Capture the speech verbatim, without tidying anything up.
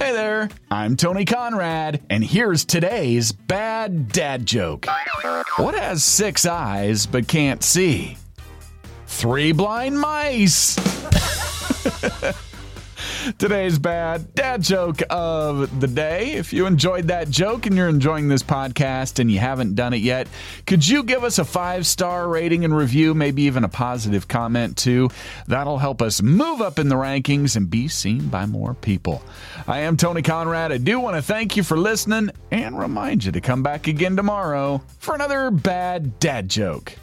Hey there, I'm Tony Conrad, and here's today's bad dad joke. What has six eyes but can't see? Three blind mice. Today's bad dad joke of the day. If you enjoyed that joke and you're enjoying this podcast and you haven't done it yet, could you give us a five-star rating and review, maybe even a positive comment too? That'll help us move up in the rankings and be seen by more people. I am Tony Conrad. I do want to thank you for listening and remind you to come back again tomorrow for another bad dad joke.